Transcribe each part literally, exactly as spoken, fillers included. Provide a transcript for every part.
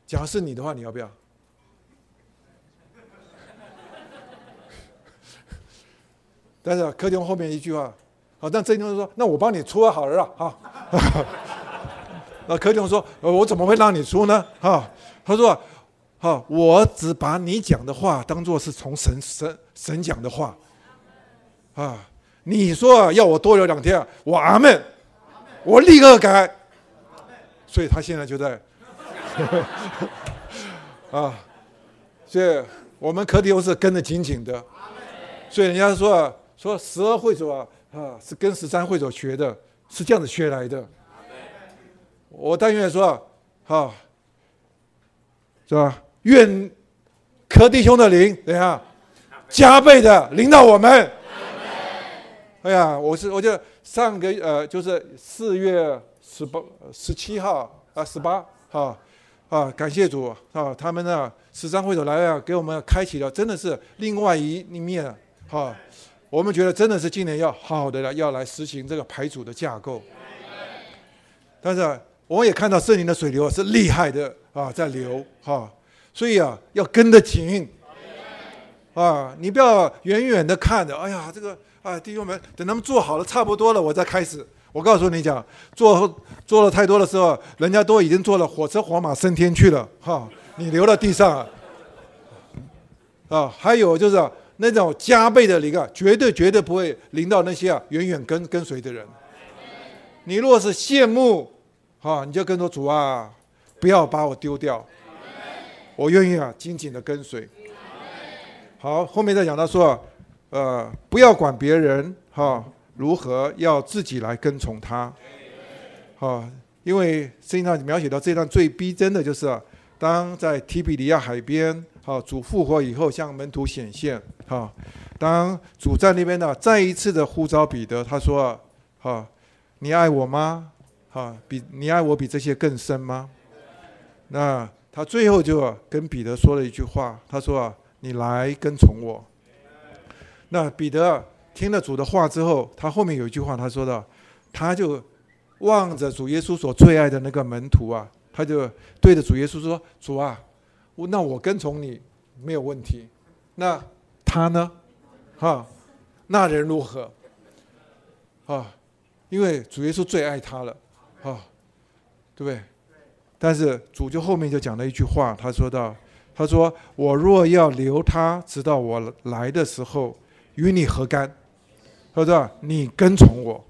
假如是你的话，你要不要？但是柯弟兄后面一句话，好，但郑弟兄说：“那我帮你出好了啊。”那柯弟兄说：“我怎么会让你出呢？”哈，他说：“哈，我只把你讲的话当作是从神神神讲的话啊。你说要我多留两天，我阿们，我立刻改。所以他现在就在啊，所以我们柯弟兄是跟得紧紧的。所以人家说说十二会所啊啊是跟十三会所学的，是这样子学来的。我但愿说啊，是吧？愿柯弟兄的灵怎样加倍的领导我们。哎呀，我是我就上个呃，就是四月十八、十七号啊，十八啊啊，感谢主啊，他们呢十三会所来啊，给我们开启了，真的是另外一面啊。我们觉得真的是今年要好好的来要来实行这个排组的架构，但是、啊、我们也看到圣灵的水流是厉害的啊，在流啊，所以啊要跟得紧啊，你不要远远的看着，哎呀这个。啊，弟兄们，等他们做好了差不多了，我再开始。我告诉你讲，做做了太多的时候，人家都已经做了火车火马升天去了，哈，你留到地上啊。啊，还有就是、啊、那种加倍的灵啊，绝对绝对不会临到那些啊远远跟跟随的人。你若是羡慕，啊，你就跟着主啊，不要把我丢掉，我愿意啊紧紧的跟随。好，后面再讲到说。呃，不要管别人哈、哦、如何，要自己来跟从他。哈、哦，因为圣经上描写到这段最逼真的就是、啊，当在提比里亚海边，哈、哦，主复活以后向门徒显现，哈、哦，当主在那边呢再一次的呼召彼得，他说，哈、哦，你爱我吗？哈、哦，比你爱我比这些更深吗？那他最后就跟彼得说了一句话，他说啊，你来跟从我。那彼得听了主的话之后，他后面有一句话，他说的，他就望着主耶稣所最爱的那个门徒啊，他就对着主耶稣说：“主啊，那我跟从你没有问题，那他呢？哈，那人如何？啊，因为主耶稣最爱他了，啊，对不对？但是主就后面就讲了一句话，他说到，他说我若要留他，直到我来的时候。”与你何干？他说：“你跟从我。”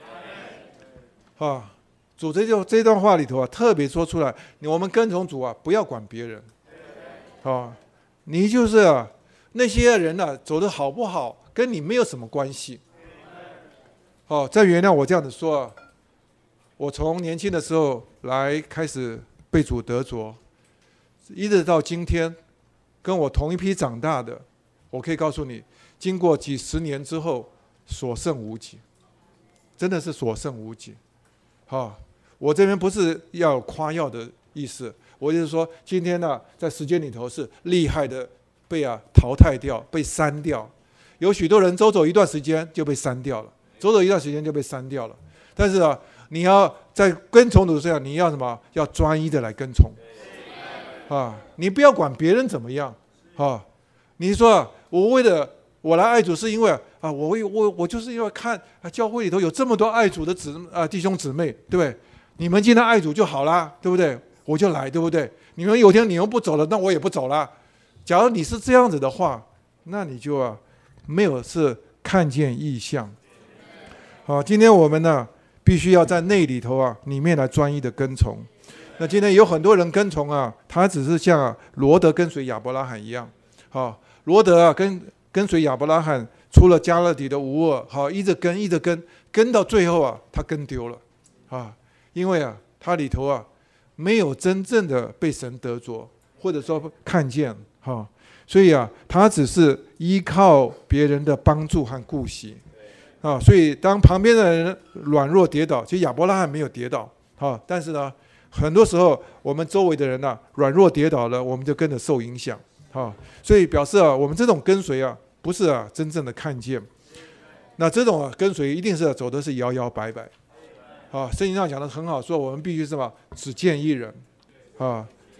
啊，主这就这段话里头啊，特别说出来，我们跟从主啊，不要管别人。啊，你就是啊，那些人呢、啊，走得好不好，跟你没有什么关系。哦、啊，再原谅我这样子说啊，我从年轻的时候来开始被主得着，一直到今天，跟我同一批长大的，我可以告诉你。经过几十年之后，所剩无几，真的是所剩无几。好、啊，我这边不是要夸耀的意思，我就是说，今天呢，在时间里头是厉害的被啊淘汰掉、被删掉。有许多人走走一段时间就被删掉了，走走一段时间就被删掉了。但是啊，你要在跟从主上，你要什么？要专一的来跟从。啊，你不要管别人怎么样。啊，你说、啊、我为了。我来爱主是因为啊，我我我就是因为看啊，教会里头有这么多爱主的姊啊弟兄姊妹，对不对？你们今天爱主就好啦，对不对？我就来，对不对？你们有天你又不走了，那我也不走了。假如你是这样子的话，那你就啊没有是看见异象。好，今天我们呢必须要在内里头啊里面来专一的跟从。那今天有很多人跟从啊，他只是像、啊、罗德跟随亚伯拉罕一样。好，罗德啊跟跟随亚伯拉罕出了加勒底的乌尔，好，一直跟一直跟，跟到最后啊，他跟丢了，啊，因为啊，他里头啊没有真正的被神得着，或者说看见，哈、啊，所以啊，他只是依靠别人的帮助和顾惜，啊，所以当旁边的人软弱跌倒，其实亚伯拉罕没有跌倒，啊，但是呢，很多时候我们周围的人呢、啊、软弱跌倒了，我们就跟着受影响。啊，所以表示啊，我们这种跟随啊，不是啊真正的看见。那这种啊跟随一定是、啊、走的是摇摇摆摆。啊，圣经上讲的很好，说我们必须什么只见一人。啊，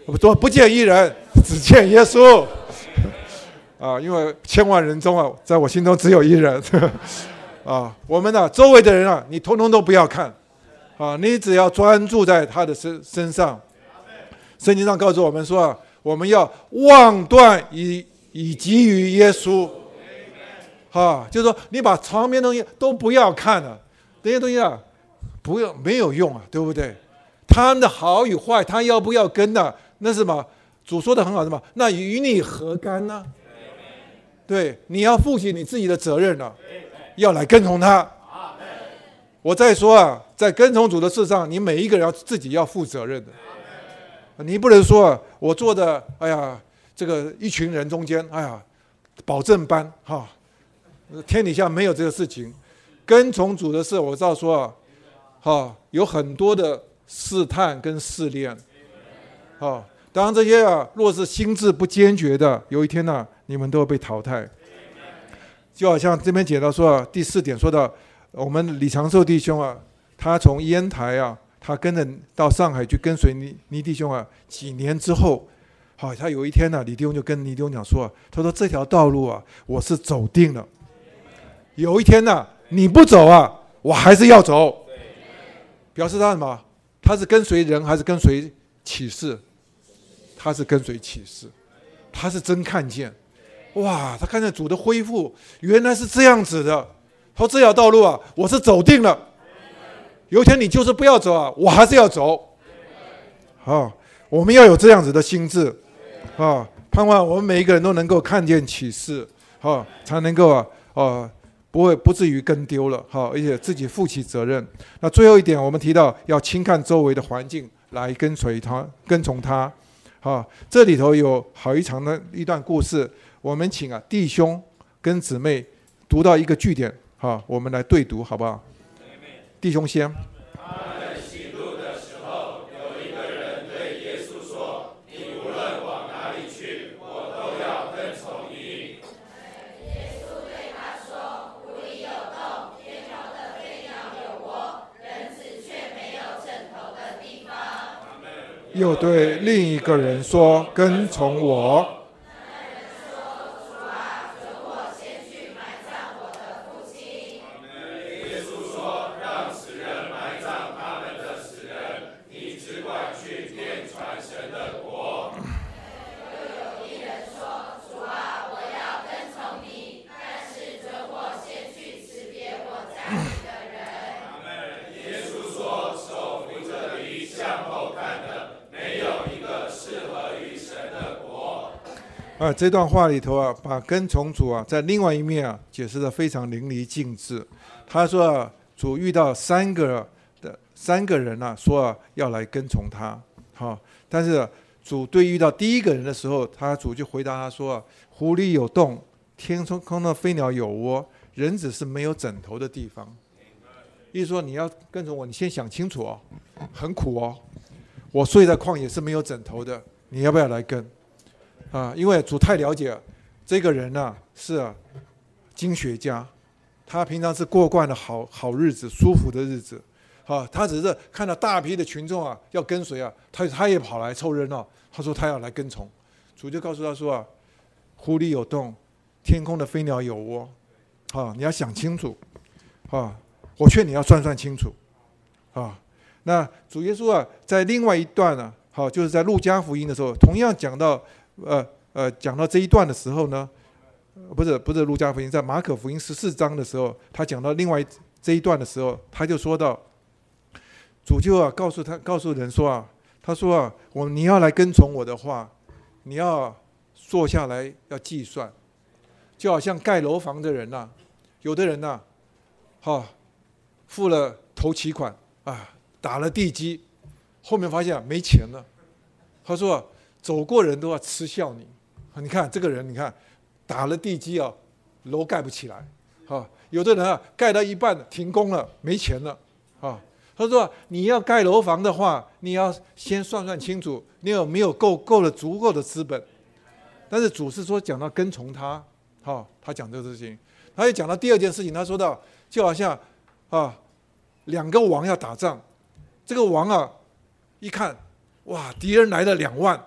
说不见一人，只见耶稣。啊，因为千万人中啊，在我心中只有一人。啊，我们呢、啊，周围的人啊，你通通都不要看。啊，你只要专注在他的身身上。圣经上告诉我们说啊，我们要望断以以及于耶稣。啊，就是说你把旁边东西都不要看了，这些东西啊，不要没有用啊，对不对？他们的好与坏，他要不要跟呢、啊？那是什么？主说的很好，什么？那与你何干呢？对，你要负起你自己的责任了、啊，要来跟从他。我再说啊，在跟从主的事上，你每一个人要自己要负责任的。你不能说、啊、我做的，哎呀，这个一群人中间，哎呀，保证班哈、啊，天底下没有这个事情。跟从主的事，我知道说啊，哈、啊，有很多的试探跟试炼，啊，当然这些啊，若是心智不坚决的，有一天呢、啊，你们都会被淘汰。就好像这边讲到说、啊，第四点说到。我们李长寿弟兄啊，他从烟台啊，他跟着到上海去跟随倪倪弟兄啊，几年之后，好，他有一天呢、啊，李弟兄就跟倪弟兄讲说、啊，他说这条道路啊，我是走定了。有一天呢、啊，你不走啊，我还是要走。表示他什么？他是跟随人还是跟随启示？他是跟随启示，他是真看见，哇，他看见主的恢复，原来是这样子的。他说这条道路啊，我是走定了。有一天你就是不要走啊，我还是要走。啊，我们要有这样子的心智啊，盼望我们每一个人都能够看见启示啊，才能够啊啊不会不至于跟丢了哈、啊，而且自己负起责任。那最后一点，我们提到要轻看周围的环境来跟随他，跟从他。啊，这里头有好一长的一段故事，我们请啊弟兄跟姊妹读到一个句点。好，我们来对读，好不好？弟兄先。 他们行路的时候，有一个人对耶稣说：“你无论往哪里去，我都要跟从你。”耶稣对他说：“湖里有洞，天空的飞鸟有窝，人子却没有枕头的地方。” 又对另一个人说：“跟从我。”啊，这段话里头啊，把跟从主啊，在另外一面啊，解释得非常淋漓尽致。他说、啊，主遇到三个的三个人啊，说、啊、要来跟从他，好、啊，但是、啊、主对遇到第一个人的时候，他主就回答他说、啊，湖里有洞，天空的飞鸟有窝，人子是没有枕头的地方。意思说你要跟从我，你先想清楚哦，很苦哦，我睡在旷野是没有枕头的，你要不要来跟？啊，因为主太了解了这个人呢、啊，是啊，经学家，他平常是过惯了好好日子、舒服的日子，啊，他只是看到大批的群众啊要跟随啊，他他也跑来凑热闹，他说他要来跟从，主就告诉他说啊，湖里有洞，天空的飞鸟有窝，啊，你要想清楚，啊，我劝你要算算清楚，啊，那主耶稣啊，在另外一段呢、啊，好，就是在路加福音的时候，同样讲到。呃呃，讲到这一段的时候呢，不是不是路加福音，在马可福音十四章的时候，他讲到另外这一段的时候，他就说到，主就啊告诉他告诉人说啊，他说啊，我你要来跟从我的话，你要坐下来要计算，就好像盖楼房的人呐、啊，有的人呐、啊，哈、哦，付了头期款啊，打了地基，后面发现、啊、没钱了，他说、啊。走过人都要嗤笑你，你看这个人，你看打了地基啊，楼盖不起来，啊，有的人啊盖到一半停工了，没钱了，啊，他说你要盖楼房的话，你要先算算清楚，你有没有够够了足够的资本。但是主是说讲到跟从他，啊，他讲这个事情，他又讲到第二件事情，他说到就好像啊两个王要打仗，这个王啊一看，哇，敌人来了两万。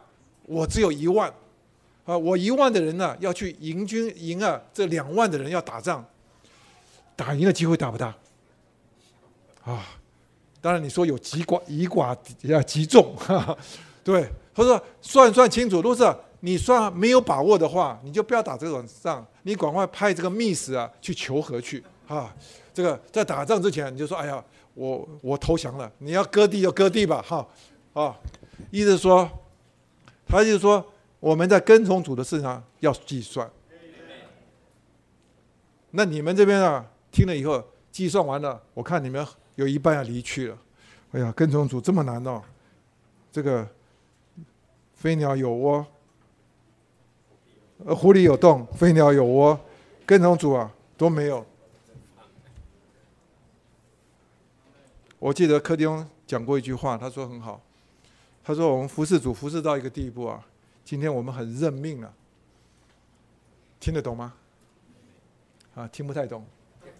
我只有一万啊，我一万的人呢、啊、要去迎军赢啊，这两万的人要打仗，打赢的机会大不大？啊，当然你说有几寡以寡啊击众，哈哈，对，他说算算清楚，如果是你算没有把握的话，你就不要打这种仗，你赶快派这个密使啊去求和去啊。这个在打仗之前你就说，哎呀，我我投降了，你要割地就割地吧，哈啊，意思说，他就是说我们在跟从主的事上要计算。那你们这边啊，听了以后计算完了，我看你们有一半要离去了。哎呀，跟从主这么难哦，这个飞鸟有窝。呃，狐狸有洞，飞鸟有窝，跟从主啊都没有。我记得柯弟兄讲过一句话，他说很好，他说我们服侍主服侍到一个地步啊，今天我们很认命了、啊，听得懂吗？啊，听不太懂。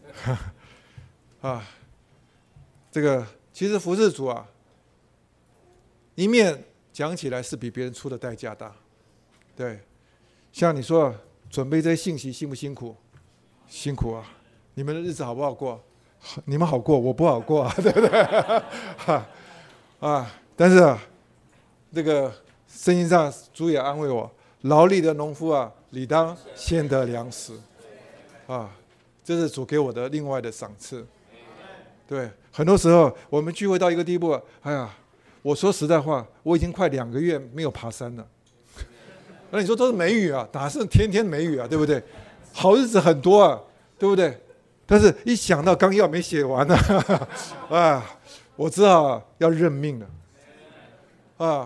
啊，这个其实服侍主啊，一面讲起来是比别人出的代价大，对。像你说准备这些信息辛不辛苦？辛苦啊！你们的日子好不好过？你们好过，我不好过啊，对不对？啊！但是啊，这个圣经上主也安慰我：劳力的农夫啊，理当先得粮食。啊，这是主给我的另外的赏赐。对，很多时候我们聚会到一个地步，哎呀，我说实在话，我已经快两个月没有爬山了。那你说都是梅雨啊，哪是天天梅雨啊，对不对？好日子很多啊，对不对？但是一想到纲要没写完呢、啊，啊，我只好要认命了。啊，